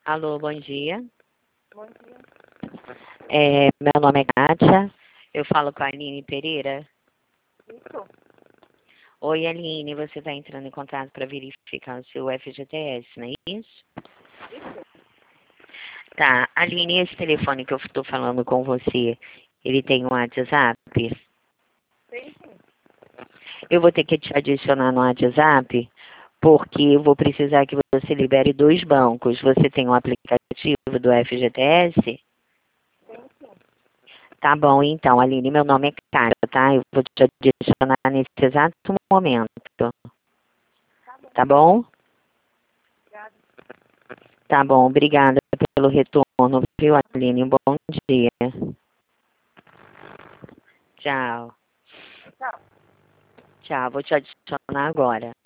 Alô, bom dia. Bom dia. Meu nome é Kátia. Eu falo com a Aline Pereira. Isso? Oi, Aline, você está entrando em contato para verificar o seu FGTS, não é isso? Isso? Tá, Aline, esse telefone que eu estou falando com você, ele tem um WhatsApp? Tem sim. Eu vou ter que te adicionar no WhatsApp, porque eu vou precisar que você libere 2 bancos. Você tem um aplicativo do FGTS? Tem sim. Tá bom, então, Aline, meu nome é Kátia, tá? Eu vou te adicionar nesse exato momento. Tá bom. Tá bom? Obrigada. Tá bom, obrigada pelo retorno, viu, Aline? Um bom dia. Tchau. Tchau. Tchau, vou te adicionar agora.